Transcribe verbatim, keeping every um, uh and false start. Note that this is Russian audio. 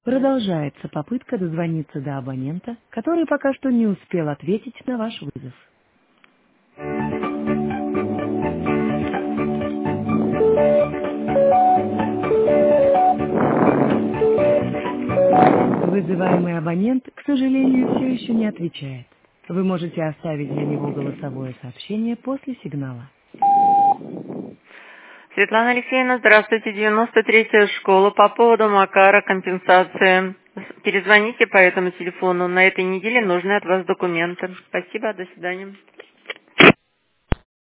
Продолжается попытка дозвониться до абонента, который пока что не успел ответить на ваш вызов. Вызываемый абонент, к сожалению, все еще не отвечает. Вы можете оставить для него голосовое сообщение после сигнала. Светлана Алексеевна, здравствуйте, девяносто третья школа. По поводу Макара, компенсации. Перезвоните по этому телефону. На этой неделе нужны от вас документы. Спасибо, до свидания.